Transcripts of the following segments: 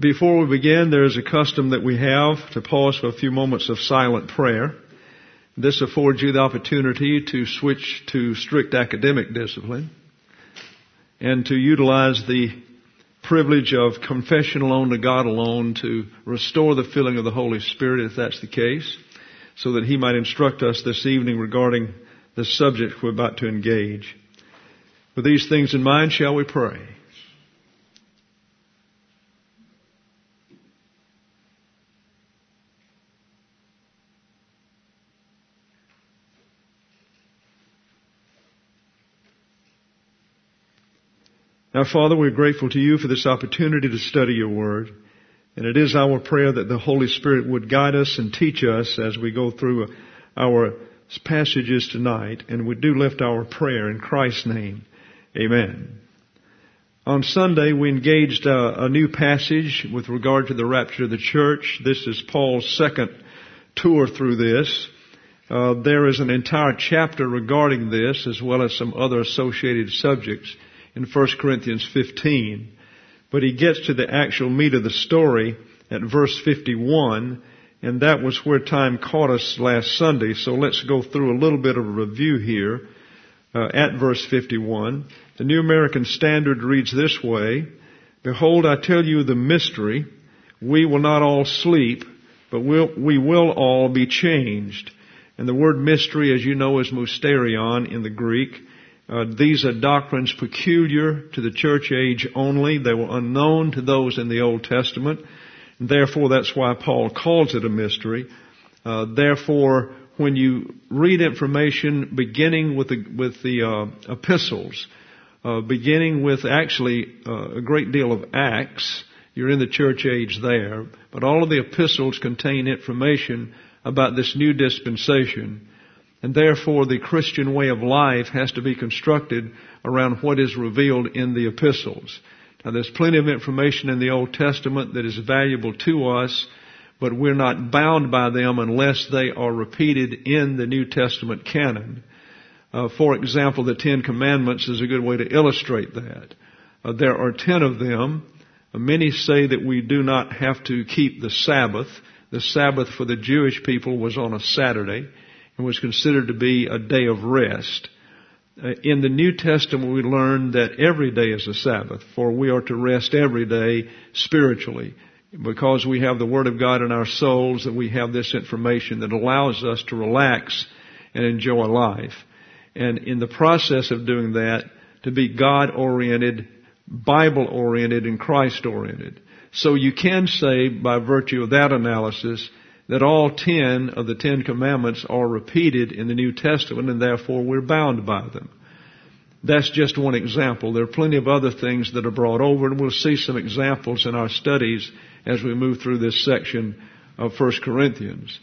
Before we begin, there is a custom that we have to pause for a few moments of silent prayer. This affords you the opportunity to switch to strict academic discipline and to utilize the privilege of confession alone to God alone to restore the filling of the Holy Spirit, if that's the case, so that He might instruct us this evening regarding the subject we're about to engage. With these things in mind, shall we pray? Now, Father, we're grateful to You for this opportunity to study Your Word. And it is our prayer that the Holy Spirit would guide us and teach us as we go through our passages tonight. And we do lift our prayer in Christ's name. Amen. On Sunday, we engaged a new passage with regard to the rapture of the church. This is Paul's second tour through this. There is an entire chapter regarding this, as well as some other associated subjects in 1 Corinthians 15. But he gets to the actual meat of the story at verse 51, and that was where time caught us last Sunday. So let's go through a little bit of a review here at verse 51. The New American Standard reads this way: "Behold, I tell you the mystery. We will not all sleep, but we will all be changed." And the word mystery, as you know, is mysterion in the Greek. These are doctrines peculiar to the church age only. They were unknown to those in the Old Testament. And therefore, that's why Paul calls it a mystery. Therefore, when you read information beginning with the epistles, beginning with actually a great deal of Acts, you're in the church age there. But all of the epistles contain information about this new dispensation. And therefore, the Christian way of life has to be constructed around what is revealed in the epistles. Now, there's plenty of information in the Old Testament that is valuable to us, but we're not bound by them unless they are repeated in the New Testament canon. For example, the Ten Commandments is a good way to illustrate that. There are 10 of them. Many say that we do not have to keep the Sabbath. The Sabbath for the Jewish people was on a Saturday and was considered to be a day of rest. In the New Testament, we learn that every day is a Sabbath, for we are to rest every day spiritually. Because we have the Word of God in our souls, that we have this information that allows us to relax and enjoy life. And in the process of doing that, to be God-oriented, Bible-oriented, and Christ-oriented. So you can say, by virtue of that analysis, that all 10 of the 10 commandments are repeated in the New Testament, and therefore we're bound by them. That's just one example. There are plenty of other things that are brought over, and we'll see some examples in our studies as we move through this section of 1 Corinthians.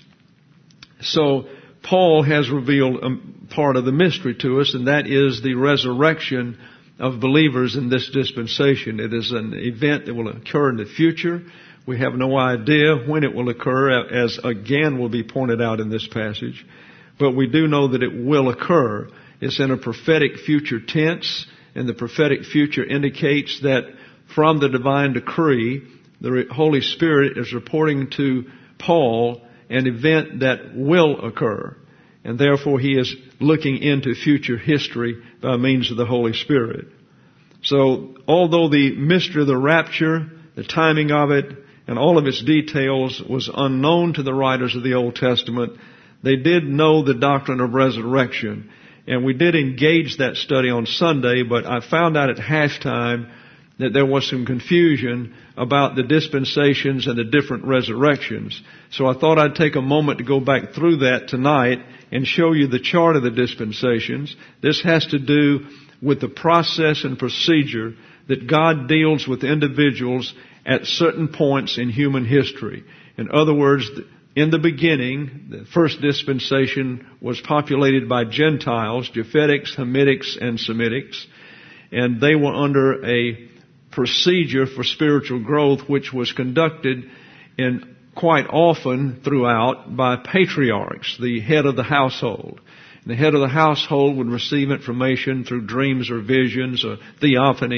So Paul has revealed part of the mystery to us, and that is the resurrection of believers in this dispensation. It is an event that will occur in the future. We have no idea when it will occur, as again will be pointed out in this passage. But we do know that it will occur. It's in a prophetic future tense, and the prophetic future indicates that from the divine decree, the Holy Spirit is reporting to Paul an event that will occur. And therefore he is looking into future history by means of the Holy Spirit. So, although the mystery of the rapture, the timing of it, and all of its details was unknown to the writers of the Old Testament, they did know the doctrine of resurrection. And we did engage that study on Sunday, but I found out at halftime that there was some confusion about the dispensations and the different resurrections. So I thought I'd take a moment to go back through that tonight and show you the chart of the dispensations. This has to do with the process and procedure that God deals with individuals at certain points in human history. In other words, in the beginning, the first dispensation was populated by Gentiles, Japhetics, Hamitics, and Semitics, and they were under a procedure for spiritual growth which was conducted in quite often throughout by patriarchs, the head of the household. The head of the household would receive information through dreams or visions or theophanies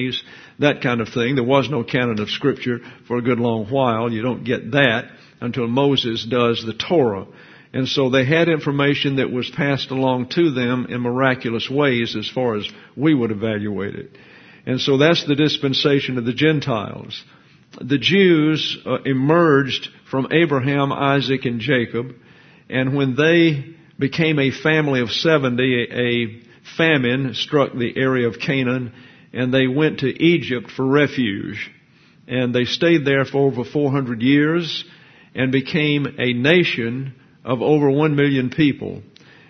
that kind of thing. There was no canon of Scripture for a good long while. You don't get that until Moses does the Torah. And so they had information that was passed along to them in miraculous ways as far as we would evaluate it. And so that's the dispensation of the Gentiles. The Jews emerged from Abraham, Isaac, and Jacob, and when they became a family of 70, a famine struck the area of Canaan, and they went to Egypt for refuge. And they stayed there for over 400 years and became a nation of over 1 million people.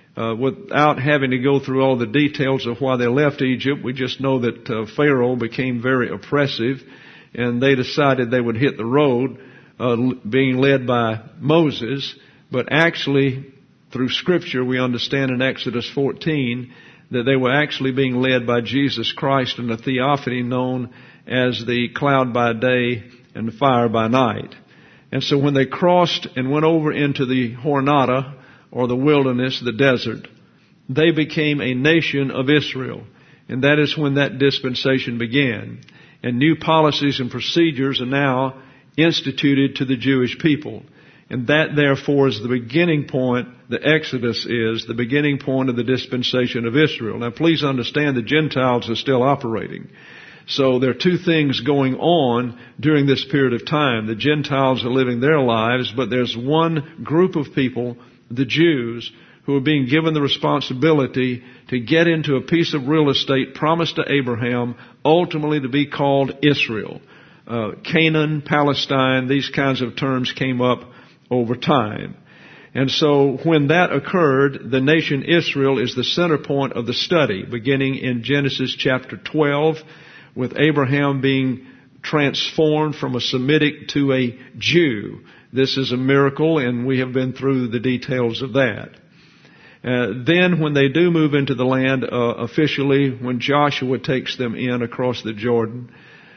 Without having to go through all the details of why they left Egypt, we just know that Pharaoh became very oppressive, and they decided they would hit the road, being led by Moses. But actually, through Scripture, we understand in Exodus 14 that they were actually being led by Jesus Christ in a theophany known as the cloud by day and the fire by night. And so when they crossed and went over into the Hornada, or the wilderness, the desert, they became a nation of Israel. And that is when that dispensation began. And new policies and procedures are now instituted to the Jewish people. And that, therefore, is the beginning point. The Exodus is the beginning point of the dispensation of Israel. Now, please understand the Gentiles are still operating. So there are two things going on during this period of time. The Gentiles are living their lives, but there's one group of people, the Jews, who are being given the responsibility to get into a piece of real estate promised to Abraham, ultimately to be called Israel. Canaan, Palestine, these kinds of terms came up over time. And so when that occurred, the nation Israel is the center point of the study, beginning in Genesis chapter 12, with Abraham being transformed from a Semitic to a Jew. This is a miracle, and we have been through the details of that. Then when they do move into the land officially, when Joshua takes them in across the Jordan,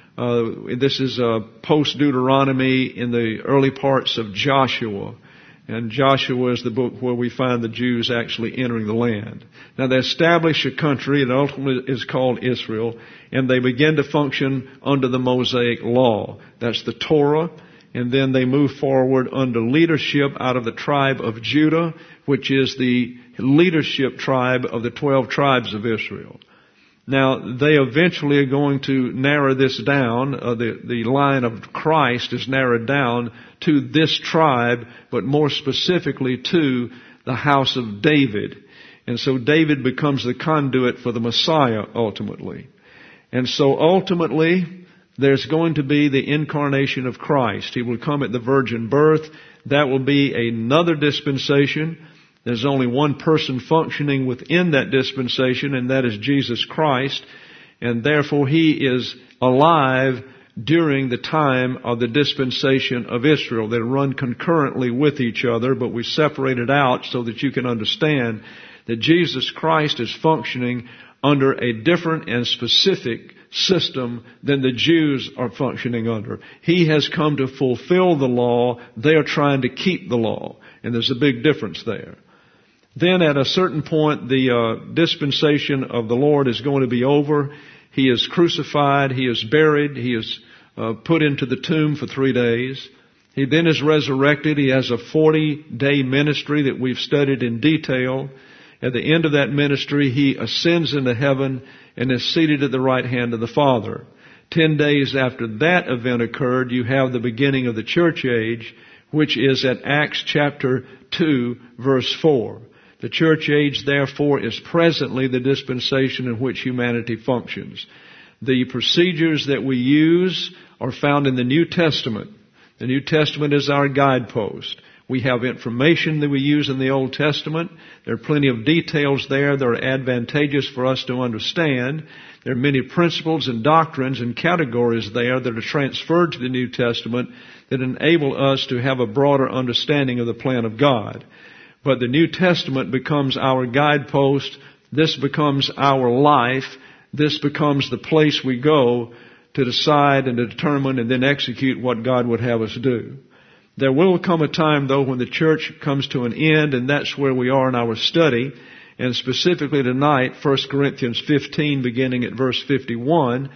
this is post-Deuteronomy in the early parts of Joshua. And Joshua is the book where we find the Jews actually entering the land. Now they establish a country, and ultimately is called Israel, and they begin to function under the Mosaic law. That's the Torah. And then they move forward under leadership out of the tribe of Judah, which is the leadership tribe of the 12 tribes of Israel. Now, they eventually are going to narrow this down. The line of Christ is narrowed down to this tribe, but more specifically to the house of David. And so David becomes the conduit for the Messiah ultimately. And so ultimately, there's going to be the incarnation of Christ. He will come at the virgin birth. That will be another dispensation. There's only one person functioning within that dispensation, and that is Jesus Christ. And therefore, He is alive during the time of the dispensation of Israel. They run concurrently with each other, but we separate it out so that you can understand that Jesus Christ is functioning under a different and specific system than the Jews are functioning under. He has come to fulfill the law. They are trying to keep the law. And there's a big difference there. Then at a certain point, the dispensation of the Lord is going to be over. He is crucified. He is buried. He is put into the tomb for 3 days. He then is resurrected. He has a 40-day ministry that we've studied in detail. At the end of that ministry, He ascends into heaven and is seated at the right hand of the Father. 10 days after that event occurred, you have the beginning of the church age, which is at Acts chapter 2, verse 4. The church age, therefore, is presently the dispensation in which humanity functions. The procedures that we use are found in the New Testament. The New Testament is our guidepost. We have information that we use in the Old Testament. There are plenty of details there that are advantageous for us to understand. There are many principles and doctrines and categories there that are transferred to the New Testament that enable us to have a broader understanding of the plan of God. But the New Testament becomes our guidepost. This becomes our life. This becomes the place we go to decide and to determine and then execute what God would have us do. There will come a time, though, when the church comes to an end, and that's where we are in our study. And specifically tonight, 1 Corinthians 15, beginning at verse 51,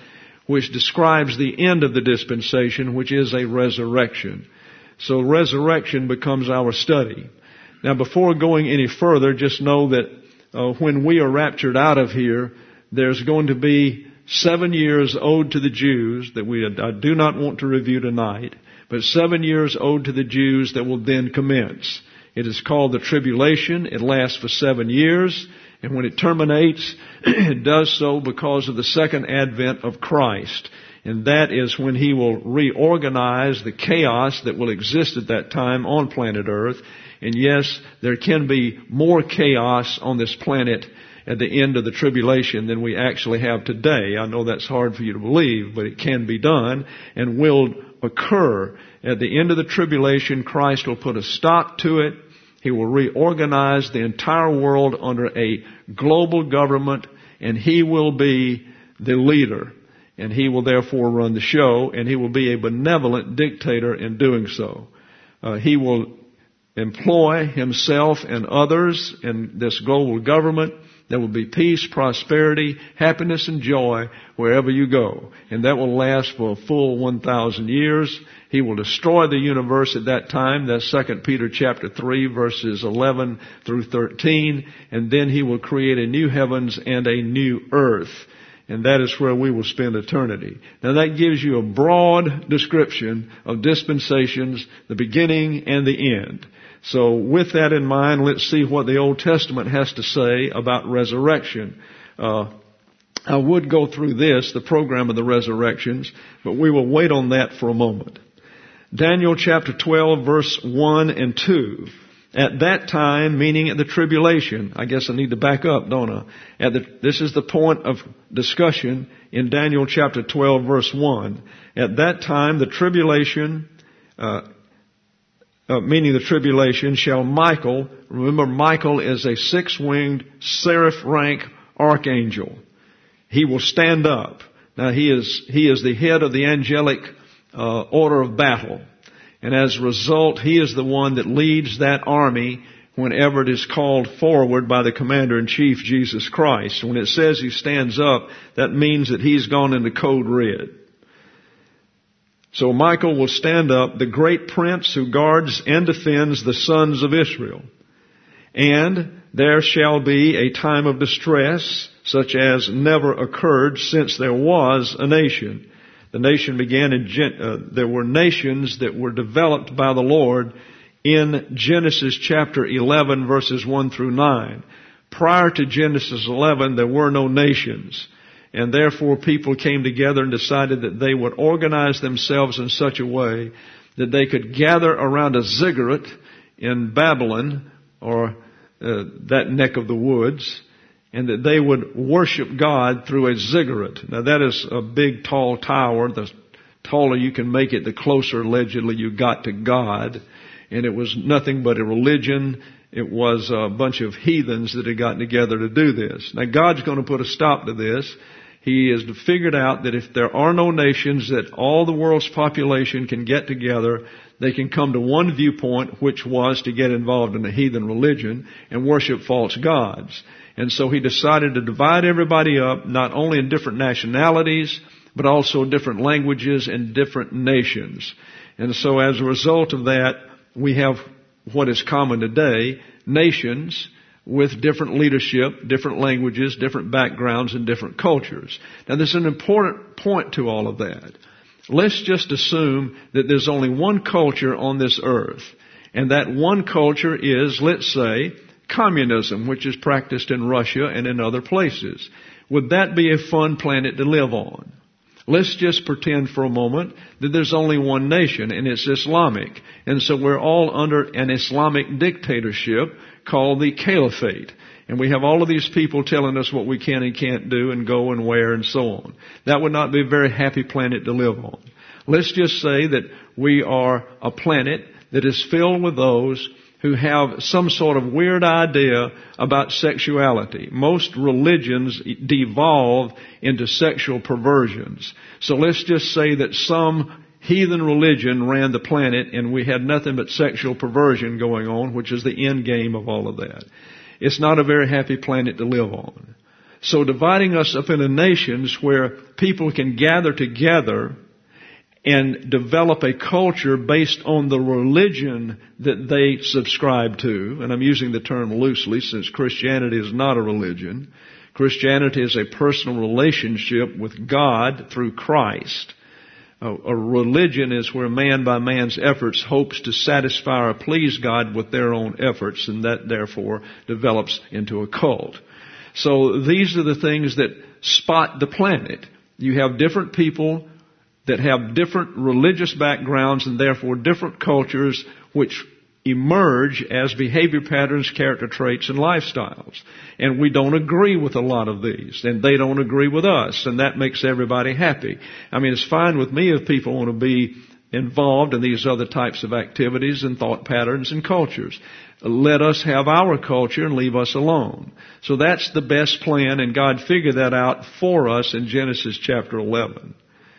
which describes the end of the dispensation, which is a resurrection. So resurrection becomes our study. Now, before going any further, just know that when we are raptured out of here, there's going to be 7 years owed to the Jews that I do not want to review tonight, but 7 years owed to the Jews that will then commence. It is called the tribulation. It lasts for 7 years. And when it terminates, it does so because of the second advent of Christ. And that is when He will reorganize the chaos that will exist at that time on planet Earth. And yes, there can be more chaos on this planet at the end of the tribulation than we actually have today. I know that's hard for you to believe, but it can be done and will occur. At the end of the tribulation, Christ will put a stop to it. He will reorganize the entire world under a global government, and He will be the leader. And He will therefore run the show, and He will be a benevolent dictator in doing so. He will employ Himself and others in this global government. There will be peace, prosperity, happiness, and joy wherever you go. And that will last for a full 1,000 years. He will destroy the universe at that time. That's 2 Peter chapter 3, verses 11 through 13. And then He will create a new heavens and a new earth. And that is where we will spend eternity. Now that gives you a broad description of dispensations, the beginning and the end. So with that in mind, let's see what the Old Testament has to say about resurrection. I would go through the program of the resurrections, but we will wait on that for a moment. Daniel chapter 12, verse 1 and 2. At that time, meaning at the tribulation, I guess I need to back up, don't I? This is the point of discussion in Daniel chapter 12, verse 1. At that time, the tribulation, meaning the tribulation, shall Michael, remember Michael is a 6-winged seraph rank archangel. He will stand up. Now he is the head of the angelic order of battle. And as a result, he is the one that leads that army whenever it is called forward by the Commander-in-Chief, Jesus Christ. When it says he stands up, that means that he's gone into code red. So Michael will stand up, the great prince who guards and defends the sons of Israel. And there shall be a time of distress, such as never occurred since there was a nation. The nation began there were nations that were developed by the Lord in Genesis chapter 11, verses 1 through 9. Prior to Genesis 11, there were no nations. And therefore people came together and decided that they would organize themselves in such a way that they could gather around a ziggurat in Babylon, or that neck of the woods, and that they would worship God through a ziggurat. Now that is a big, tall tower. The taller you can make it, the closer allegedly you got to God. And it was nothing but a religion. It was a bunch of heathens that had gotten together to do this. Now God's going to put a stop to this. He has figured out that if there are no nations, that all the world's population can get together, they can come to one viewpoint, which was to get involved in a heathen religion and worship false gods. And so He decided to divide everybody up, not only in different nationalities, but also different languages and different nations. And so as a result of that, we have what is common today, nations with different leadership, different languages, different backgrounds, and different cultures. Now there's an important point to all of that. Let's just assume that there's only one culture on this earth. And that one culture is, let's say, communism, which is practiced in Russia and in other places. Would that be a fun planet to live on? Let's just pretend for a moment that there's only one nation, and it's Islamic. And so we're all under an Islamic dictatorship called the Caliphate. And we have all of these people telling us what we can and can't do and go and where and so on. That would not be a very happy planet to live on. Let's just say that we are a planet that is filled with those who have some sort of weird idea about sexuality. Most religions devolve into sexual perversions. So let's just say that some heathen religion ran the planet and we had nothing but sexual perversion going on, which is the end game of all of that. It's not a very happy planet to live on. So dividing us up into nations where people can gather together and develop a culture based on the religion that they subscribe to. And I'm using the term loosely since Christianity is not a religion. Christianity is a personal relationship with God through Christ. A religion is where man by man's efforts hopes to satisfy or please God with their own efforts, and that therefore develops into a cult. So these are the things that spot the planet. You have different people that have different religious backgrounds and therefore different cultures which emerge as behavior patterns, character traits, and lifestyles. And we don't agree with a lot of these, and they don't agree with us, and that makes everybody happy. I mean, it's fine with me if people want to be involved in these other types of activities and thought patterns and cultures. Let us have our culture and leave us alone. So that's the best plan, and God figured that out for us in Genesis chapter 11.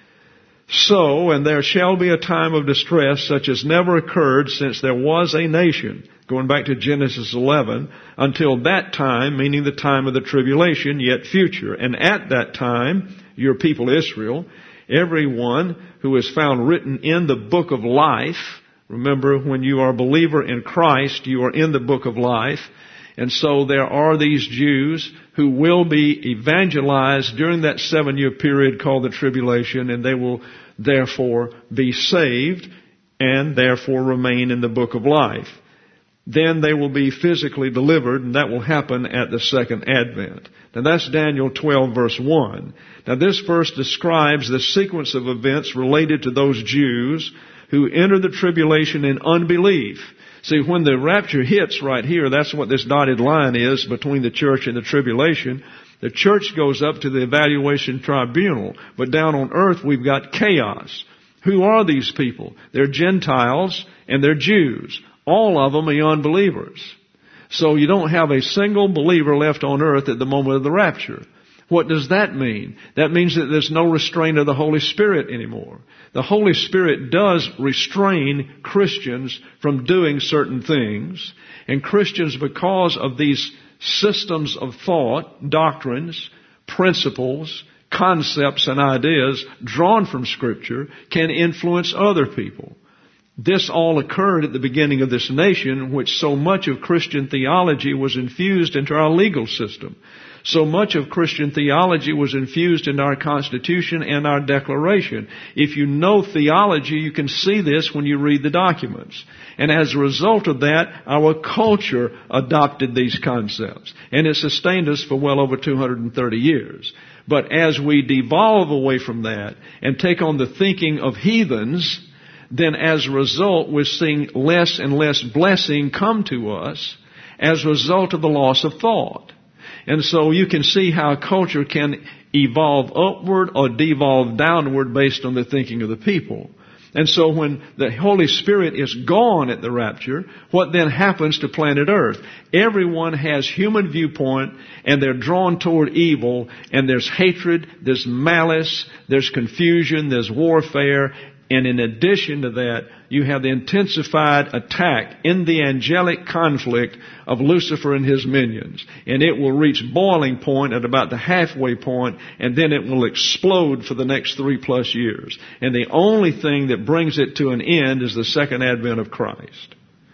So, and there shall be a time of distress such as never occurred since there was a nation, going back to Genesis 11, until that time, meaning the time of the tribulation, yet future. And at that time, your people Israel, everyone who is found written in the book of life, remember when you are a believer in Christ, you are in the book of life. And so there are these Jews who will be evangelized during that 7-year period called the tribulation, and they will therefore be saved and therefore remain in the book of life. Then they will be physically delivered, and that will happen at the second advent. Now that's Daniel 12 verse 1. Now this verse describes the sequence of events related to those Jews who enter the tribulation in unbelief. See, when the rapture hits right here, that's what this dotted line is between the church and the tribulation. The church goes up to the evaluation tribunal, but down on earth we've got chaos. Who are these people? They're Gentiles and they're Jews. All of them are unbelievers. So you don't have a single believer left on earth at the moment of the rapture. What does that mean? That means that there's no restraint of the Holy Spirit anymore. The Holy Spirit does restrain Christians from doing certain things. And Christians, because of these systems of thought, doctrines, principles, concepts, and ideas drawn from Scripture, can influence other people. This all occurred at the beginning of this nation, which so much of Christian theology was infused into our legal system. So much of Christian theology was infused into our Constitution and our Declaration. If you know theology, you can see this when you read the documents. And as a result of that, our culture adopted these concepts. And it sustained us for well over 230 years. But as we devolve away from that and take on the thinking of heathens, then as a result, we're seeing less and less blessing come to us as a result of the loss of thought. And so you can see how culture can evolve upward or devolve downward based on the thinking of the people. And so when the Holy Spirit is gone at the rapture, what then happens to planet Earth? Everyone has human viewpoint, and they're drawn toward evil, and there's hatred, there's malice, there's confusion, there's warfare. And in addition to that, you have the intensified attack in the angelic conflict of Lucifer and his minions. And it will reach boiling point at about the halfway point, and then it will explode for the next 3+ years. And the only thing that brings it to an end is the second advent of Christ.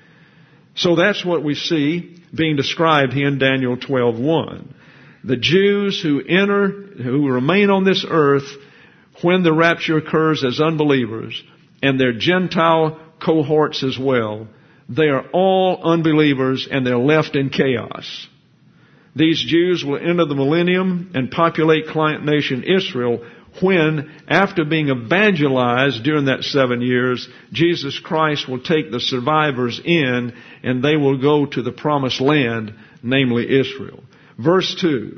So that's what we see being described here in Daniel 12:1. The Jews who remain on this earth when the rapture occurs as unbelievers, and their Gentile cohorts as well, they are all unbelievers and they're left in chaos. These Jews will enter the millennium and populate client nation Israel when, after being evangelized during that 7 years, Jesus Christ will take the survivors in and they will go to the promised land, namely Israel. Verse 2.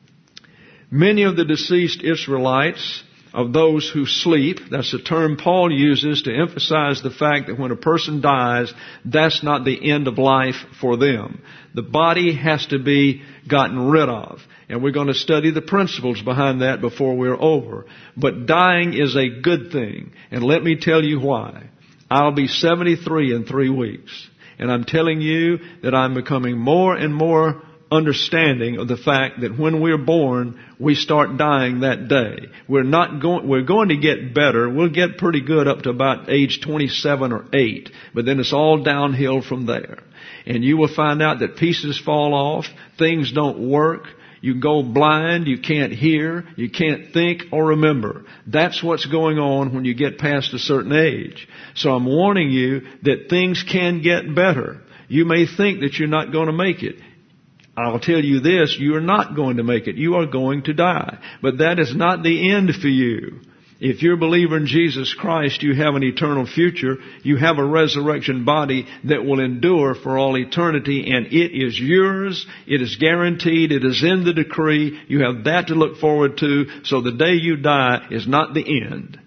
Many of the deceased Israelites, of those who sleep, that's a term Paul uses to emphasize the fact that when a person dies, that's not the end of life for them. The body has to be gotten rid of. And we're going to study the principles behind that before we're over. But dying is a good thing. And let me tell you why. I'll be 73 in 3 weeks. And I'm telling you that I'm becoming more and more understanding of the fact that when we're born, we start dying that day. We're going to get better. We'll get pretty good up to about age 27 or 8, but then it's all downhill from there. And you will find out that pieces fall off, things don't work, you go blind, you can't hear, you can't think or remember. That's what's going on when you get past a certain age. So I'm warning you that things can get better. You may think that you're not going to make it. I'll tell you this, you are not going to make it. You are going to die. But that is not the end for you. If you're a believer in Jesus Christ, you have an eternal future. You have a resurrection body that will endure for all eternity, and it is yours. It is guaranteed. It is in the decree. You have that to look forward to, so the day you die is not the end.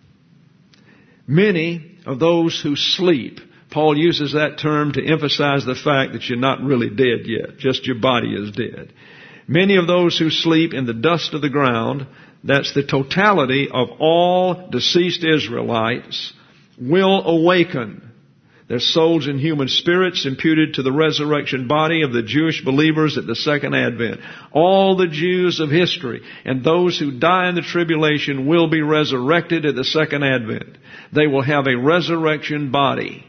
Many of those who sleep, Paul uses that term to emphasize the fact that you're not really dead yet. Just your body is dead. Many of those who sleep in the dust of the ground, that's the totality of all deceased Israelites, will awaken. Their souls and human spirits imputed to the resurrection body of the Jewish believers at the second advent. All the Jews of history and those who die in the tribulation will be resurrected at the second advent. They will have a resurrection body.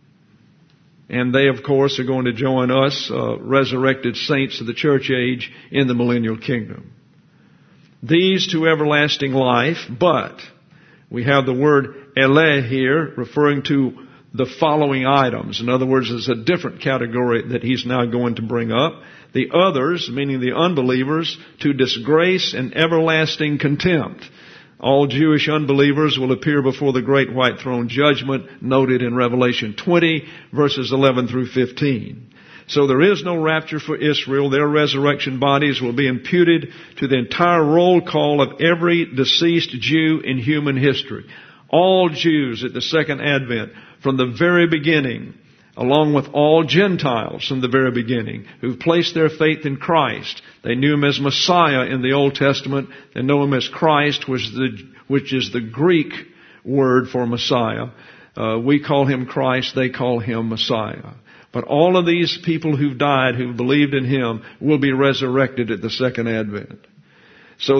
And they, of course, are going to join us, resurrected saints of the church age, in the millennial kingdom. These to everlasting life, but we have the word ele here referring to the following items. In other words, it's a different category that he's now going to bring up. The others, meaning the unbelievers, to disgrace and everlasting contempt. All Jewish unbelievers will appear before the great white throne judgment noted in Revelation 20, verses 11 through 15. So there is no rapture for Israel. Their resurrection bodies will be imputed to the entire roll call of every deceased Jew in human history. All Jews at the second advent from the very beginning, along with all Gentiles from the very beginning who've placed their faith in Christ. They knew Him as Messiah in the Old Testament. They know Him as Christ, which is the Greek word for Messiah. We call Him Christ. They call Him Messiah. But all of these people who've died, who've believed in Him, will be resurrected at the second advent. So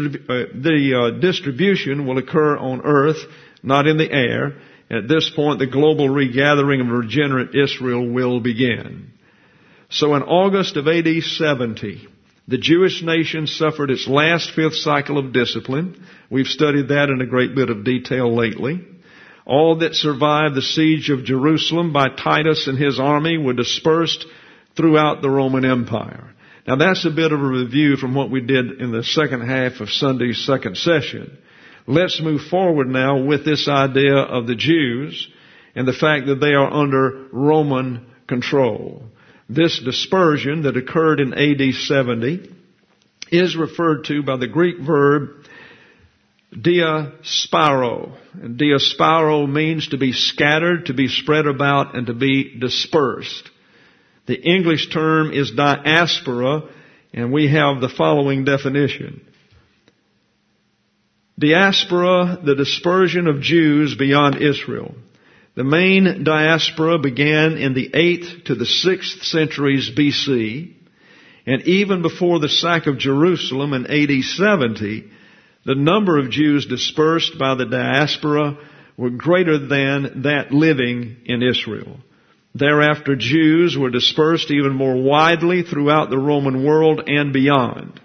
the distribution will occur on earth, not in the air. At this point, the global regathering of regenerate Israel will begin. So in August of AD 70, the Jewish nation suffered its last fifth cycle of discipline. We've studied that in a great bit of detail lately. All that survived the siege of Jerusalem by Titus and his army were dispersed throughout the Roman Empire. Now that's a bit of a review from what we did in the second half of Sunday's second session. Let's move forward now with this idea of the Jews and the fact that they are under Roman control. This dispersion that occurred in AD 70 is referred to by the Greek verb diasparo. And diasparo means to be scattered, to be spread about, and to be dispersed. The English term is diaspora, and we have the following definition. Diaspora, the dispersion of Jews beyond Israel. The main diaspora began in the 8th to the 6th centuries BC, and even before the sack of Jerusalem in AD 70, the number of Jews dispersed by the diaspora were greater than that living in Israel. Thereafter, Jews were dispersed even more widely throughout the Roman world and beyond.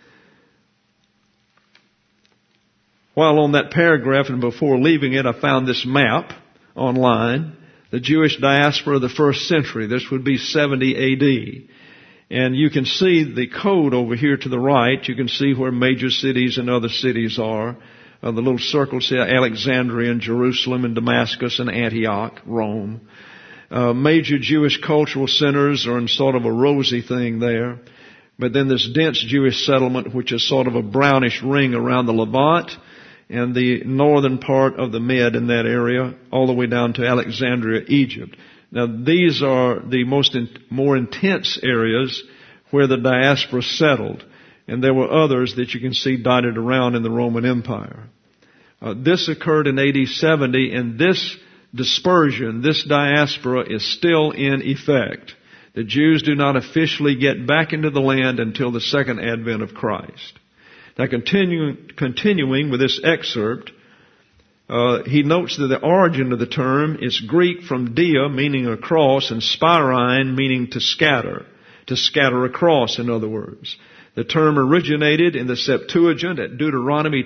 While on that paragraph and before leaving it, I found this map online, the Jewish diaspora of the first century. This would be 70 AD. And you can see the code over here to the right. You can see where major cities and other cities are. The little circles here, Alexandria and Jerusalem and Damascus and Antioch, Rome. Major Jewish cultural centers are in sort of a rosy thing there. But then this dense Jewish settlement, which is sort of a brownish ring around the Levant and the northern part of the Med in that area, all the way down to Alexandria, Egypt. Now, these are the more intense areas where the diaspora settled, and there were others that you can see dotted around in the Roman Empire. This occurred in AD 70, and this dispersion, this diaspora, is still in effect. The Jews do not officially get back into the land until the second advent of Christ. Now, continuing with this excerpt, he notes that the origin of the term is Greek from dia, meaning across, and spirine, meaning to scatter across, in other words. The term originated in the Septuagint at Deuteronomy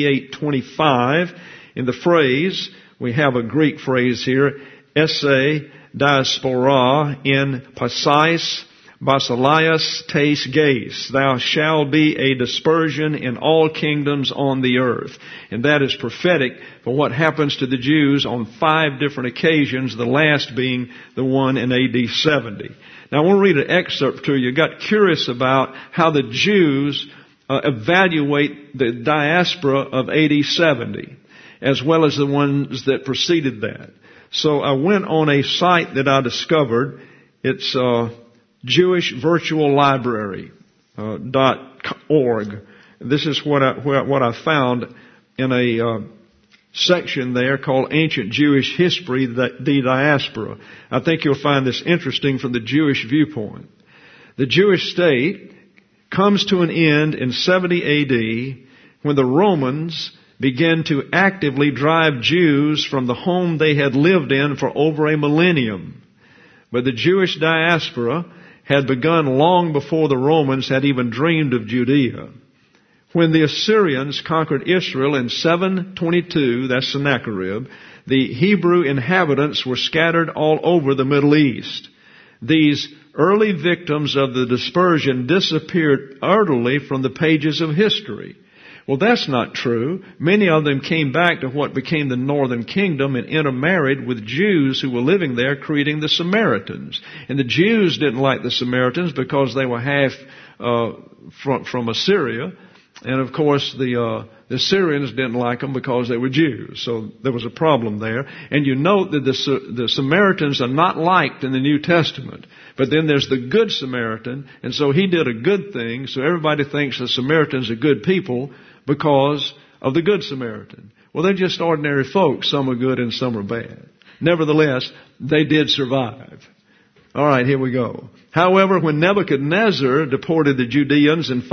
28:25. In the phrase, we have a Greek phrase here, esse diaspora in pasais basileus tes geis. Thou shalt be a dispersion in all kingdoms on the earth. And that is prophetic for what happens to the Jews on 5 different occasions, the last being the one in AD 70. Now I want to read an excerpt to you. Got curious about how the Jews evaluate the diaspora of AD 70, as well as the ones that preceded that. So I went on a site that I discovered. It's Jewish Virtual Library .org. This is what I found in a section there called Ancient Jewish History, the Diaspora. I think you'll find this interesting from the Jewish viewpoint. The Jewish state comes to an end in 70 AD when the Romans began to actively drive Jews from the home they had lived in for over a millennium. But the Jewish diaspora had begun long before the Romans had even dreamed of Judea. When the Assyrians conquered Israel in 722, that's Sennacherib, the Hebrew inhabitants were scattered all over the Middle East. These early victims of the dispersion disappeared utterly from the pages of history. Well, that's not true. Many of them came back to what became the northern kingdom and intermarried with Jews who were living there, creating the Samaritans. And the Jews didn't like the Samaritans because they were half from Assyria. And of course, the Syrians didn't like them because they were Jews. So there was a problem there. And you note that the Samaritans are not liked in the New Testament. But then there's the Good Samaritan. And so he did a good thing. So everybody thinks the Samaritans are good people because of the Good Samaritan. Well, they're just ordinary folks. Some are good and some are bad. Nevertheless, they did survive. All right, here we go. However, when Nebuchadnezzar deported the Judeans in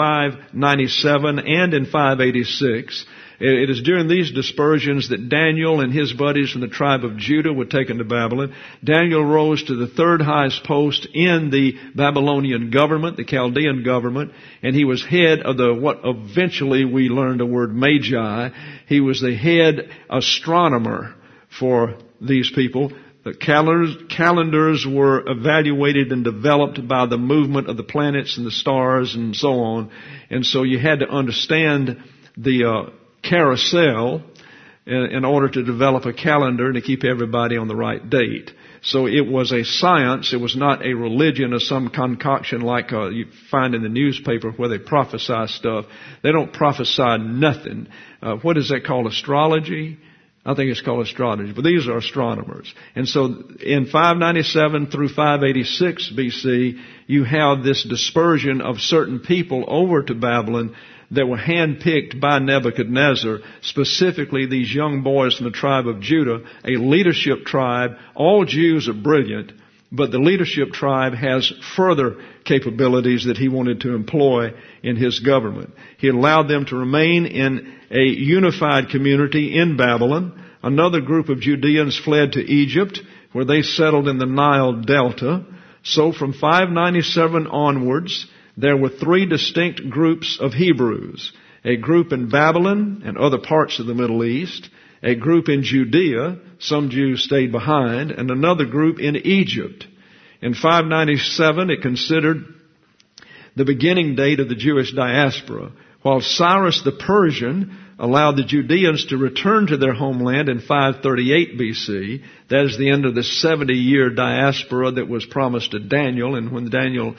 597 and in 586, it is during these dispersions that Daniel and his buddies from the tribe of Judah were taken to Babylon. Daniel rose to the 3rd highest post in the Babylonian government, the Chaldean government, and he was head of what eventually we learned the word Magi. He was the head astronomer for these people. The calendars were evaluated and developed by the movement of the planets and the stars and so on. And so you had to understand the carousel in order to develop a calendar and to keep everybody on the right date. So it was a science. It was not a religion or some concoction like you find in the newspaper where they prophesy stuff. They don't prophesy nothing. What is that called? Astrology? I think it's called astrology, but these are astronomers. And so in 597 through 586 BC, you have this dispersion of certain people over to Babylon that were handpicked by Nebuchadnezzar, specifically these young boys from the tribe of Judah, a leadership tribe. All Jews are brilliant, but the leadership tribe has further capabilities that he wanted to employ in his government. He allowed them to remain in a unified community in Babylon. Another group of Judeans fled to Egypt, where they settled in the Nile Delta. So from 597 onwards, there were 3 distinct groups of Hebrews. A group in Babylon and other parts of the Middle East, a group in Judea, some Jews stayed behind, and another group in Egypt. In 597, it considered the beginning date of the Jewish diaspora, while Cyrus the Persian allowed the Judeans to return to their homeland in 538 BC. That is the end of the 70-year diaspora that was promised to Daniel. And when Daniel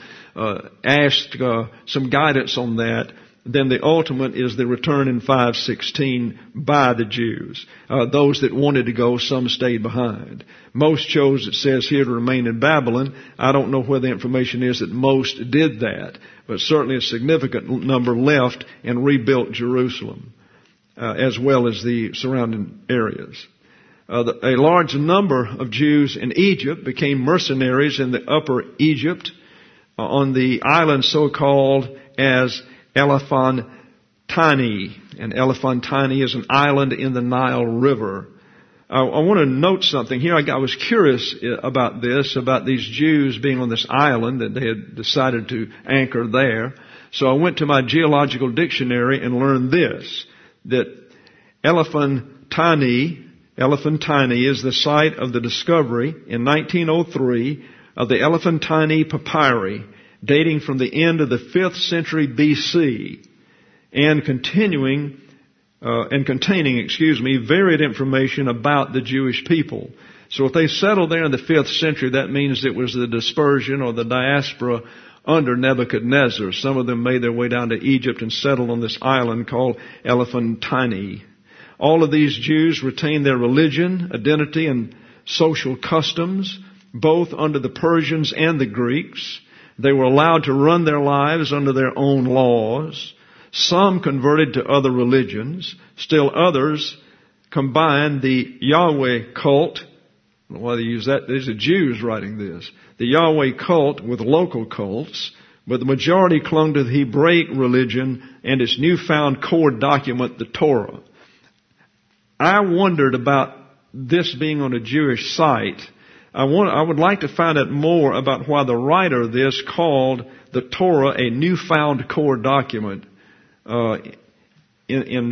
asked some guidance on that, then the ultimate is the return in 516 by the Jews. Those that wanted to go, some stayed behind. Most chose, it says here, to remain in Babylon. I don't know where the information is that most did that, but certainly a significant number left and rebuilt Jerusalem, as well as the surrounding areas. A large number of Jews in Egypt became mercenaries in the Upper Egypt on the island so-called as Elephantine. And Elephantine is an island in the Nile River. I want to note something here. I was curious about these Jews being on this island, that they had decided to anchor there. So I went to my geological dictionary and learned this, that Elephantine is the site of the discovery in 1903 of the Elephantine papyri, dating from the end of the 5th century BC and containing, varied information about the Jewish people. So if they settled there in the 5th century, that means it was the dispersion or the diaspora under Nebuchadnezzar. Some of them made their way down to Egypt and settled on this island called Elephantine. All of these Jews retained their religion, identity, and social customs, both under the Persians and the Greeks. They were allowed to run their lives under their own laws. Some converted to other religions. Still others combined the Yahweh cult. I don't know why they use that. These are Jews writing this. The Yahweh cult with local cults. But the majority clung to the Hebraic religion and its newfound core document, the Torah. I wondered about this being on a Jewish site. I would like to find out more about why the writer of this called the Torah a newfound core document in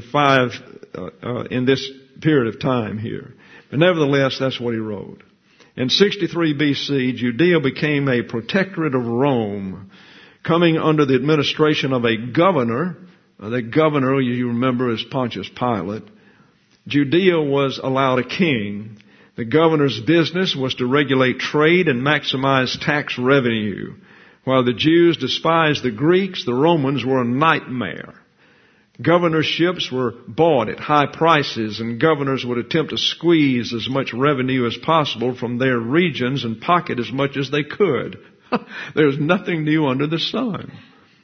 this period of time here. But nevertheless, that's what he wrote. In 63 BC, Judea became a protectorate of Rome, coming under the administration of a governor. The governor, you remember, is Pontius Pilate. Judea was allowed a king. The governor's business was to regulate trade and maximize tax revenue. While the Jews despised the Greeks, the Romans were a nightmare. Governorships were bought at high prices, and governors would attempt to squeeze as much revenue as possible from their regions and pocket as much as they could. There's nothing new under the sun.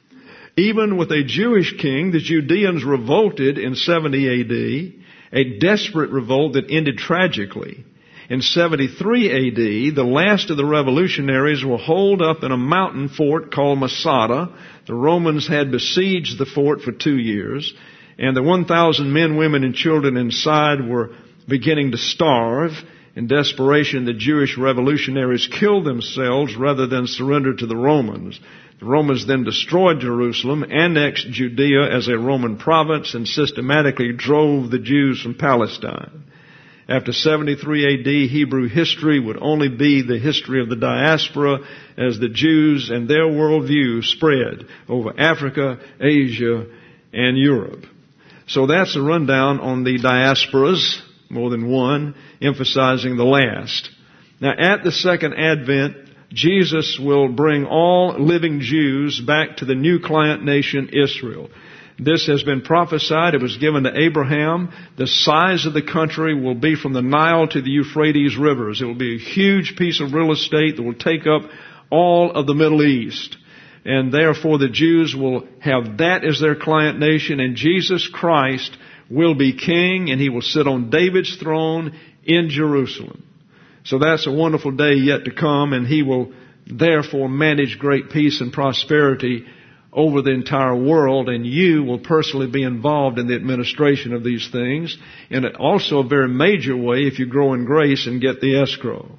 Even with a Jewish king, the Judeans revolted in 70 AD, a desperate revolt that ended tragically. In 73 AD, the last of the revolutionaries were holed up in a mountain fort called Masada. The Romans had besieged the fort for 2 years, and the 1,000 men, women, and children inside were beginning to starve. In desperation, the Jewish revolutionaries killed themselves rather than surrender to the Romans. The Romans then destroyed Jerusalem, annexed Judea as a Roman province, and systematically drove the Jews from Palestine. After 73 AD, Hebrew history would only be the history of the diaspora as the Jews and their worldview spread over Africa, Asia, and Europe. So that's a rundown on the diasporas, more than one, emphasizing the last. Now, at the second advent, Jesus will bring all living Jews back to the new client nation, Israel. This has been prophesied. It was given to Abraham. The size of the country will be from the Nile to the Euphrates rivers. It will be a huge piece of real estate that will take up all of the Middle East. And therefore the Jews will have that as their client nation, and Jesus Christ will be king, and he will sit on David's throne in Jerusalem. So that's a wonderful day yet to come, and he will therefore manage great peace and prosperity over the entire world, and you will personally be involved in the administration of these things in also a very major way if you grow in grace and get the escrow.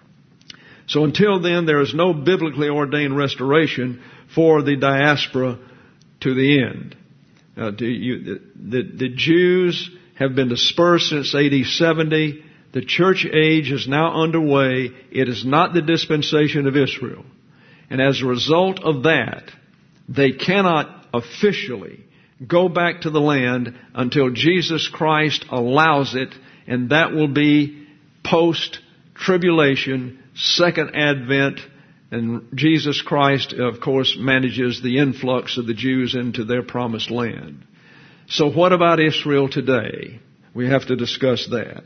So until then, there is no biblically ordained restoration for the diaspora to the end. The Jews have been dispersed since AD 70. The church age is now underway. It is not the dispensation of Israel. And as a result of that, they cannot officially go back to the land until Jesus Christ allows it, and that will be post-tribulation, second advent, and Jesus Christ, of course, manages the influx of the Jews into their promised land. So what about Israel today? We have to discuss that.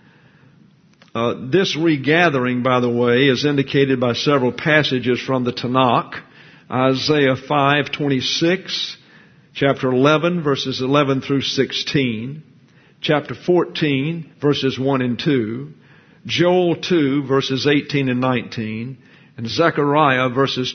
This regathering, by the way, is indicated by several passages from the Tanakh. Isaiah 5:26, chapter 11, verses 11 through 16, chapter 14, verses 1 and 2, Joel 2, verses 18 and 19, and Zechariah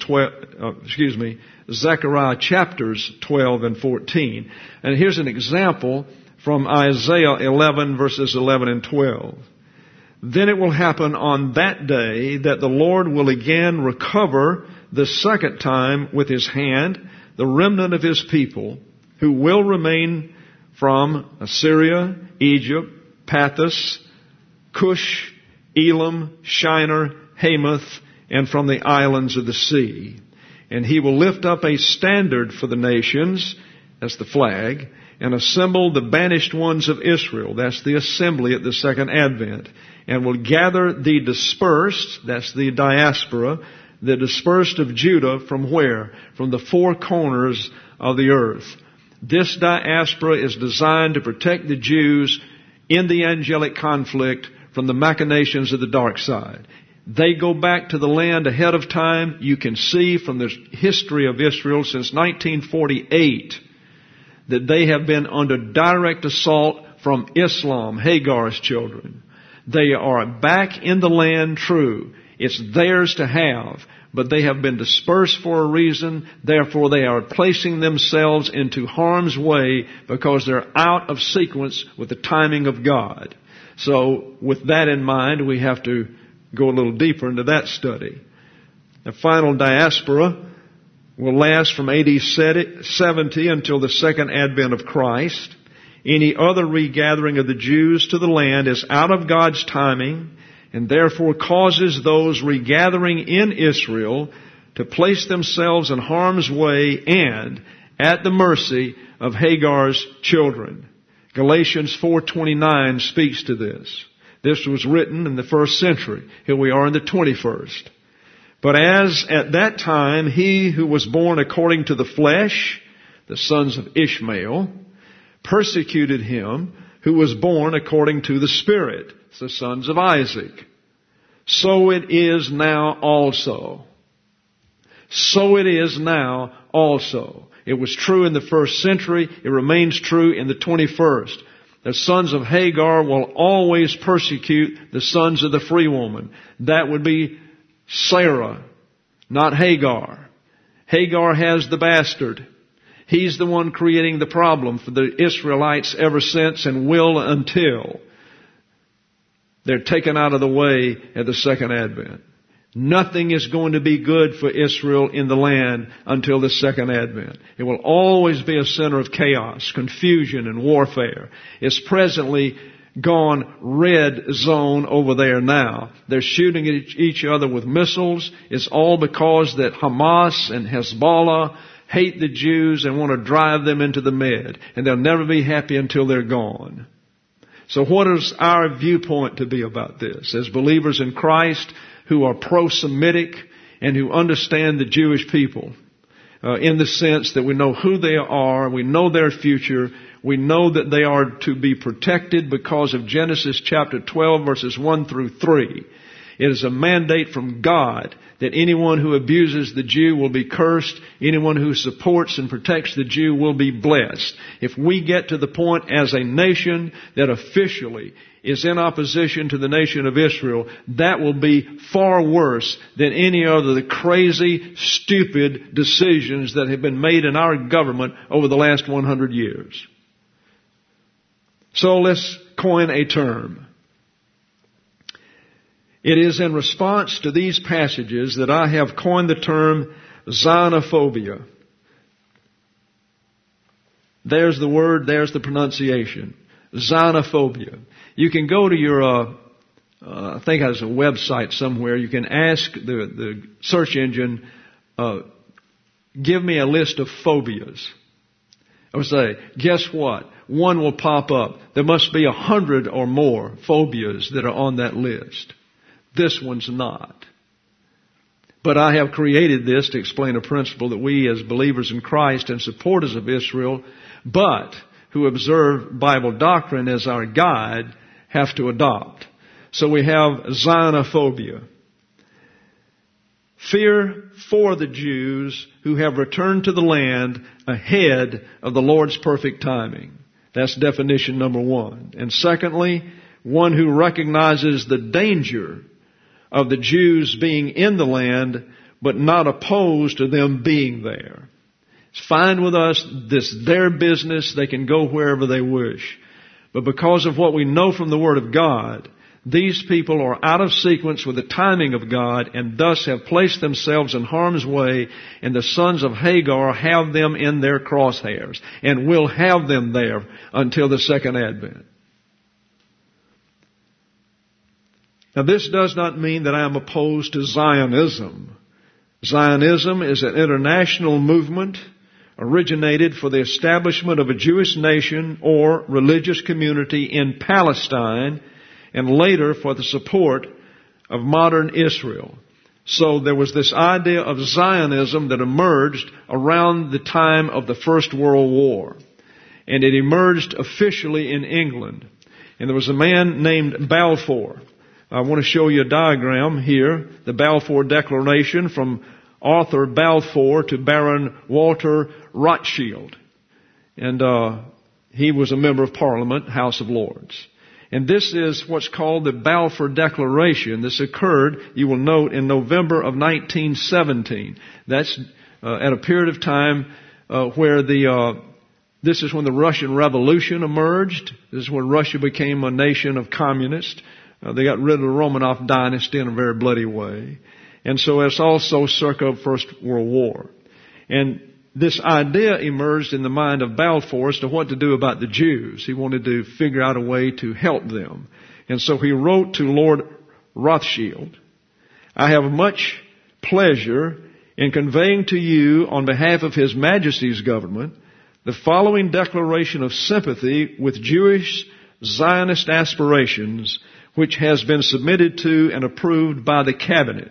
Zechariah chapters 12 and 14. And here's an example from Isaiah 11, verses 11 and 12. Then it will happen on that day that the Lord will again recover the second time with His hand the remnant of His people who will remain from Assyria, Egypt, Pathros, Cush, Elam, Shinar, Hamath, and from the islands of the sea. And He will lift up a standard for the nations, that's the flag, and assemble the banished ones of Israel, that's the assembly at the second advent, and will gather the dispersed, that's the diaspora, the dispersed of Judah from where? From the four corners of the earth. This diaspora is designed to protect the Jews in the angelic conflict from the machinations of the dark side. They go back to the land ahead of time. You can see from the history of Israel since 1948 that they have been under direct assault from Islam, Hagar's children. They are back in the land, true. It's theirs to have, but they have been dispersed for a reason. Therefore, they are placing themselves into harm's way because they're out of sequence with the timing of God. So, with that in mind, we have to go a little deeper into that study. The final diaspora will last from AD 70 until the second advent of Christ. Any other regathering of the Jews to the land is out of God's timing and therefore causes those regathering in Israel to place themselves in harm's way and at the mercy of Hagar's children. Galatians 4:29 speaks to this. This was written in the first century. Here we are in the 21st. But as at that time he who was born according to the flesh, the sons of Ishmael, persecuted him who was born according to the Spirit, the sons of Isaac. So it is now also. So it is now also. It was true in the first century. It remains true in the 21st. The sons of Hagar will always persecute the sons of the free woman. That would be Sarah, not Hagar. Hagar has the bastard. He's the one creating the problem for the Israelites ever since and will until they're taken out of the way at the second advent. Nothing is going to be good for Israel in the land until the second advent. It will always be a center of chaos, confusion, and warfare. It's presently gone red zone over there now. They're shooting at each other with missiles. It's all because that Hamas and Hezbollah hate the Jews and want to drive them into the mud. And they'll never be happy until they're gone. So what is our viewpoint to be about this? As believers in Christ who are pro-Semitic and who understand the Jewish people in the sense that we know who they are, we know their future, we know that they are to be protected because of Genesis chapter 12 verses 1 through 3. It is a mandate from God that anyone who abuses the Jew will be cursed. Anyone who supports and protects the Jew will be blessed. If we get to the point as a nation that officially is in opposition to the nation of Israel, that will be far worse than any other of the crazy, stupid decisions that have been made in our government over the last 100 years. So let's coin a term. It is in response to these passages that I have coined the term Zionophobia. There's the word, there's the pronunciation. Zionophobia. You can go to your, I think there's a website somewhere. You can ask the search engine, give me a list of phobias. I would say, guess what? One will pop up. There must be 100 or more phobias that are on that list. This one's not. But I have created this to explain a principle that we as believers in Christ and supporters of Israel, but who observe Bible doctrine as our guide, have to adopt. So we have Zionophobia. Fear for the Jews who have returned to the land ahead of the Lord's perfect timing. That's definition number one. And secondly, one who recognizes the danger of the Jews being in the land, but not opposed to them being there. It's fine with us. This is their business. They can go wherever they wish. But because of what we know from the Word of God, these people are out of sequence with the timing of God and thus have placed themselves in harm's way, and the sons of Hagar have them in their crosshairs and will have them there until the second advent. Now, this does not mean that I am opposed to Zionism. Zionism is an international movement originated for the establishment of a Jewish nation or religious community in Palestine, and later for the support of modern Israel. So there was this idea of Zionism that emerged around the time of the First World War. And it emerged officially in England. And there was a man named Balfour. I want to show you a diagram here, the Balfour Declaration from Arthur Balfour to Baron Walter Rothschild. And he was a member of Parliament, House of Lords. And this is what's called the Balfour Declaration. This occurred, you will note, in November of 1917. That's at a period of time where this is when the Russian Revolution emerged. This is when Russia became a nation of communists. They got rid of the Romanov dynasty in a very bloody way. And so it's also circa First World War. And this idea emerged in the mind of Balfour as to what to do about the Jews. He wanted to figure out a way to help them. And so he wrote to Lord Rothschild, I have much pleasure in conveying to you on behalf of His Majesty's government the following declaration of sympathy with Jewish Zionist aspirations, which has been submitted to and approved by the Cabinet.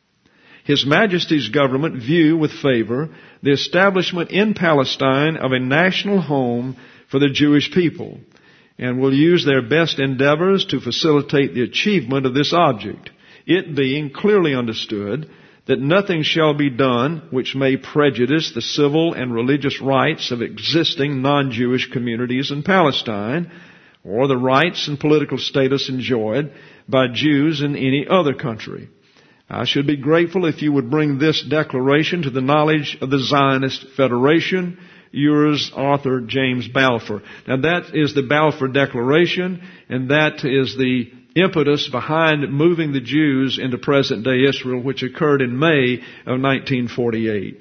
His Majesty's government view with favor the establishment in Palestine of a national home for the Jewish people, and will use their best endeavors to facilitate the achievement of this object, it being clearly understood that nothing shall be done which may prejudice the civil and religious rights of existing non-Jewish communities in Palestine, or the rights and political status enjoyed by Jews in any other country. I should be grateful if you would bring this declaration to the knowledge of the Zionist Federation. Yours, Arthur James Balfour. Now that is the Balfour Declaration, and that is the impetus behind moving the Jews into present-day Israel, which occurred in May of 1948.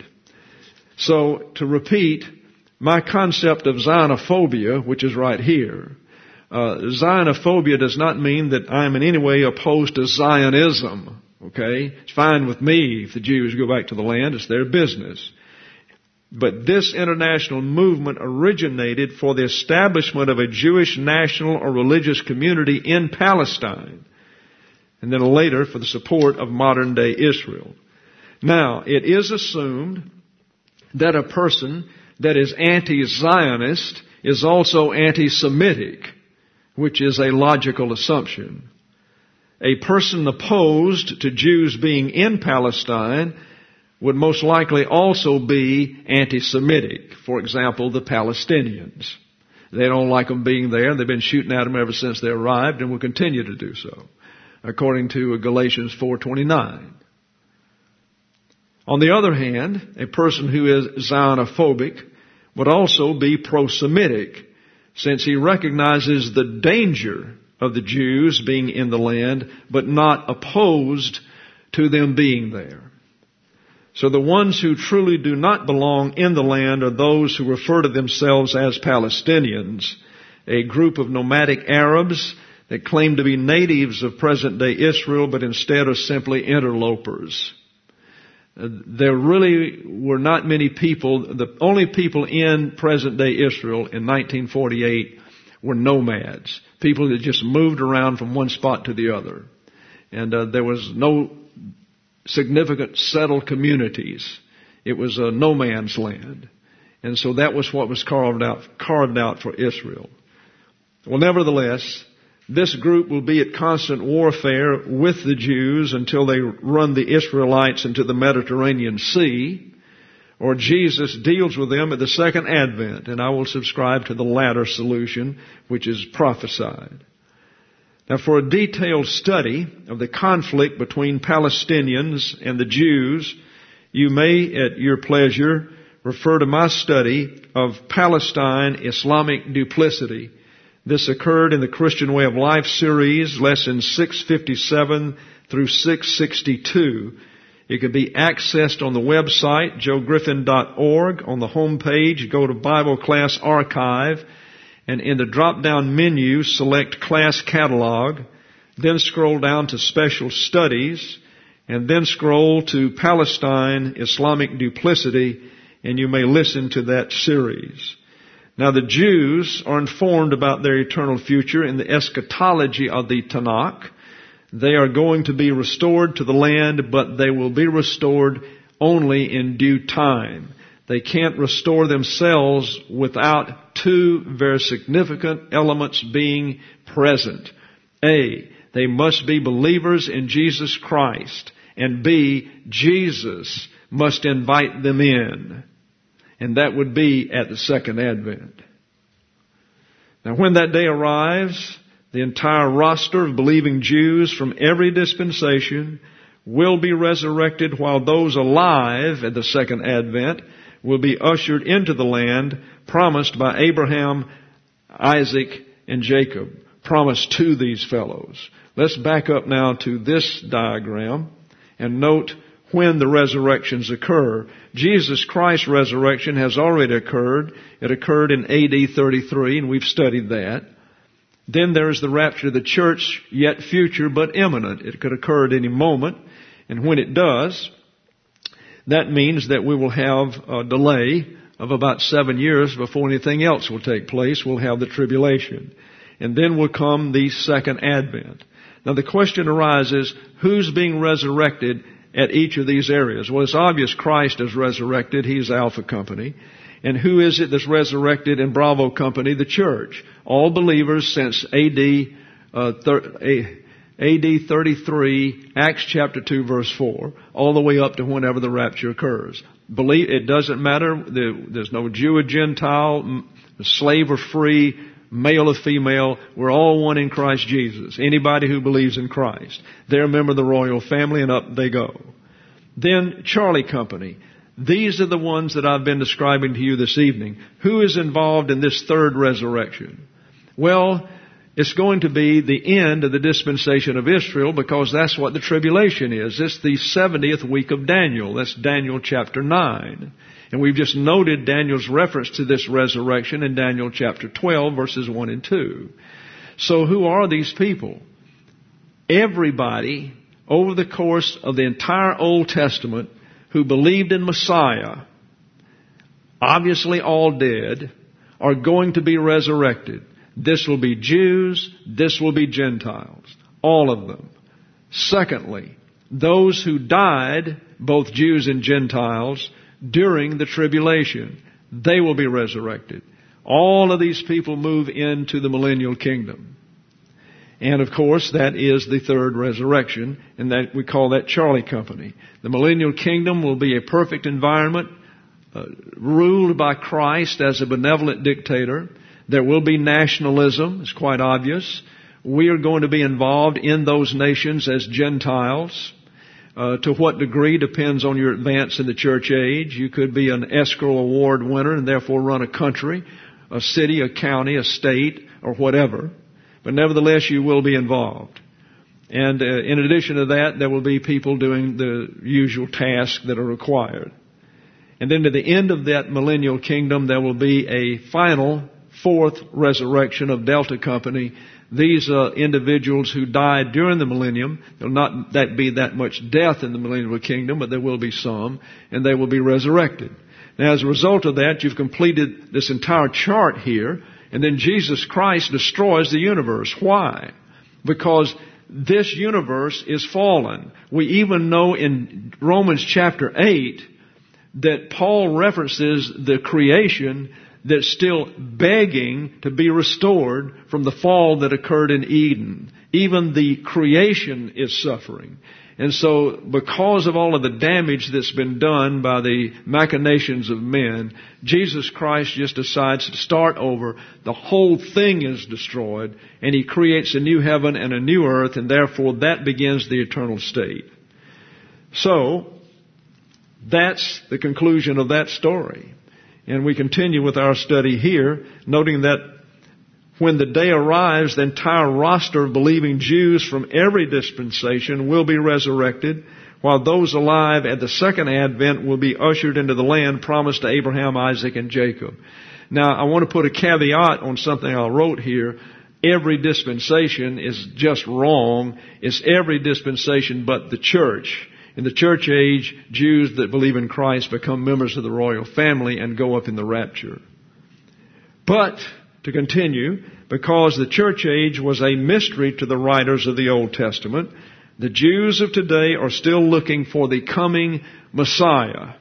So, to repeat, my concept of Zionophobia, which is right here, Zionophobia does not mean that I am in any way opposed to Zionism. Okay? It's fine with me if the Jews go back to the land. It's their business. But this international movement originated for the establishment of a Jewish national or religious community in Palestine, and then later for the support of modern-day Israel. Now, it is assumed that a person that is anti-Zionist is also anti-Semitic, which is a logical assumption. A person opposed to Jews being in Palestine would most likely also be anti-Semitic. For example, the Palestinians. They don't like them being there. They've been shooting at them ever since they arrived and will continue to do so, according to Galatians 4:29. On the other hand, a person who is Zionophobic would also be pro-Semitic, since he recognizes the danger of the Jews being in the land, but not opposed to them being there. So the ones who truly do not belong in the land are those who refer to themselves as Palestinians, a group of nomadic Arabs that claim to be natives of present-day Israel, but instead are simply interlopers. There really were not many people. The only people in present-day Israel in 1948 were nomads, people that just moved around from one spot to the other. And there was no significant settled communities. It was a no man's land. And so that was what was carved out for Israel. Well, nevertheless, this group will be at constant warfare with the Jews until they run the Israelites into the Mediterranean Sea, or Jesus deals with them at the second advent, and I will subscribe to the latter solution, which is prophesied. Now, for a detailed study of the conflict between Palestinians and the Jews, you may, at your pleasure, refer to my study of Palestine Islamic Duplicity. This occurred in the Christian Way of Life series, lessons 657 through 662. It can be accessed on the website, joegriffin.org. On the home page, go to Bible Class Archive, and in the drop-down menu, select Class Catalog, then scroll down to Special Studies, and then scroll to Palestine Islamic Duplicity, and you may listen to that series. Now, the Jews are informed about their eternal future in the eschatology of the Tanakh. They are going to be restored to the land, but they will be restored only in due time. They can't restore themselves without two very significant elements being present. A, they must be believers in Jesus Christ. And B, Jesus must invite them in. And that would be at the second advent. Now, when that day arrives, the entire roster of believing Jews from every dispensation will be resurrected, while those alive at the second advent will be ushered into the land promised by Abraham, Isaac, and Jacob. Promised to these fellows. Let's back up now to this diagram and note when the resurrections occur. Jesus Christ's resurrection has already occurred. It occurred in AD 33, and we've studied that. Then there is the rapture of the church, yet future but imminent. It could occur at any moment. And when it does, that means that we will have a delay of about 7 years before anything else will take place. We'll have the tribulation. And then will come the second advent. Now the question arises, who's being resurrected at each of these areas? Well, it's obvious Christ is resurrected. He's Alpha Company. And who is it that's resurrected in Bravo Company? The church. All believers since AD 33, Acts chapter 2, verse 4, all the way up to whenever the rapture occurs. Believe, it doesn't matter. There's no Jew or Gentile, slave or free, male or female. We're all one in Christ Jesus. Anybody who believes in Christ. They're a member of the royal family, and up they go. Then Charlie Company. These are the ones that I've been describing to you this evening. Who is involved in this third resurrection? Well, it's going to be the end of the dispensation of Israel, because that's what the tribulation is. It's the 70th week of Daniel. That's Daniel chapter 9. And we've just noted Daniel's reference to this resurrection in Daniel chapter 12, verses 1 and 2. So who are these people? Everybody over the course of the entire Old Testament who believed in Messiah, obviously all dead, are going to be resurrected. This will be Jews, this will be Gentiles, all of them. Secondly, those who died, both Jews and Gentiles, during the tribulation, they will be resurrected. All of these people move into the millennial kingdom. And of course, that is the third resurrection, and that we call that Charlie Company. The millennial kingdom will be a perfect environment, ruled by Christ as a benevolent dictator. There will be nationalism, it's quite obvious. We are going to be involved in those nations as Gentiles. To what degree depends on your advance in the church age. You could be an Escrow Award winner and therefore run a country, a city, a county, a state, or whatever. But nevertheless, you will be involved. And in addition to that, there will be people doing the usual tasks that are required. And then to the end of that millennial kingdom, there will be a final fourth resurrection of Delta Company. These individuals who died during the millennium, there will not be that much death in the millennial kingdom, but there will be some, and they will be resurrected. Now, as a result of that, you've completed this entire chart here, and then Jesus Christ destroys the universe. Why? Because this universe is fallen. We even know in Romans chapter 8 that Paul references the creation that's still begging to be restored from the fall that occurred in Eden. Even the creation is suffering. And so, because of all of the damage that's been done by the machinations of men, Jesus Christ just decides to start over. The whole thing is destroyed, and He creates a new heaven and a new earth, and therefore that begins the eternal state. So, that's the conclusion of that story. And we continue with our study here, noting that when the day arrives, the entire roster of believing Jews from every dispensation will be resurrected, while those alive at the second advent will be ushered into the land promised to Abraham, Isaac, and Jacob. Now, I want to put a caveat on something I wrote here. Every dispensation is just wrong. It's every dispensation but the church. In the church age, Jews that believe in Christ become members of the royal family and go up in the rapture. But, to continue, because the church age was a mystery to the writers of the Old Testament, the Jews of today are still looking for the coming Messiah.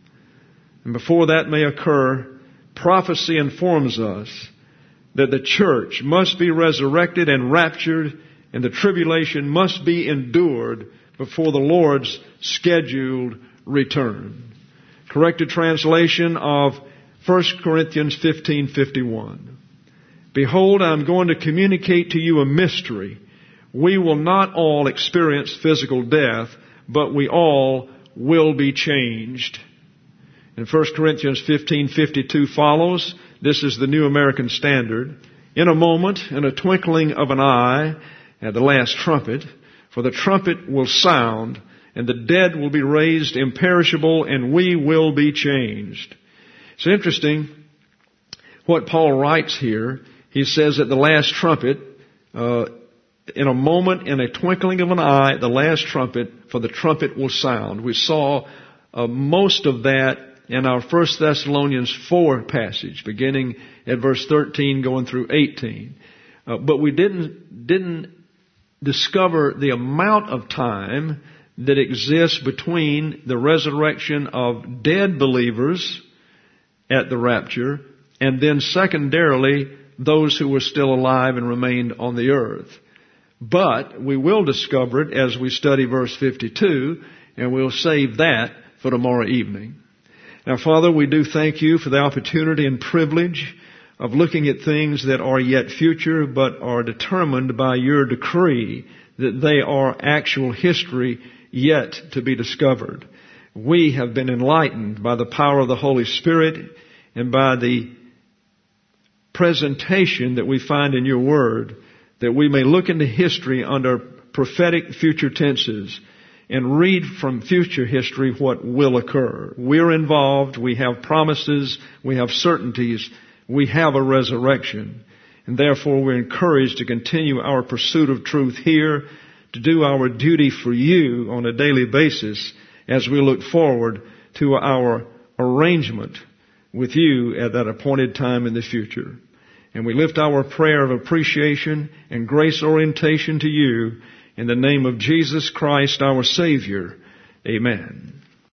And before that may occur, prophecy informs us that the church must be resurrected and raptured, and the tribulation must be endured before the Lord's scheduled return. Corrected translation of 1 Corinthians 15:51. Behold, I am going to communicate to you a mystery. We will not all experience physical death, but we all will be changed. And 1 Corinthians 15:52 follows. This is the New American Standard. In a moment, in a twinkling of an eye, at the last trumpet, for the trumpet will sound, and the dead will be raised imperishable, and we will be changed. It's interesting what Paul writes here. He says at the last trumpet, in a moment, in a twinkling of an eye, at the last trumpet, for the trumpet will sound. We saw most of that in our 1 Thessalonians 4 passage, beginning at verse 13, going through 18. But we didn't discover the amount of time that exists between the resurrection of dead believers at the rapture, and then secondarily, those who were still alive and remained on the earth. But we will discover it as we study verse 52, and we'll save that for tomorrow evening. Now, Father, we do thank you for the opportunity and privilege of looking at things that are yet future, but are determined by your decree that they are actual history yet to be discovered. We have been enlightened by the power of the Holy Spirit and by the presentation that we find in your word, that we may look into history under prophetic future tenses and read from future history what will occur. We're involved. We have promises. We have certainties. We have a resurrection. And therefore we're encouraged to continue our pursuit of truth here, to do our duty for you on a daily basis as we look forward to our arrangement with you at that appointed time in the future. And we lift our prayer of appreciation and grace orientation to you in the name of Jesus Christ, our Savior. Amen.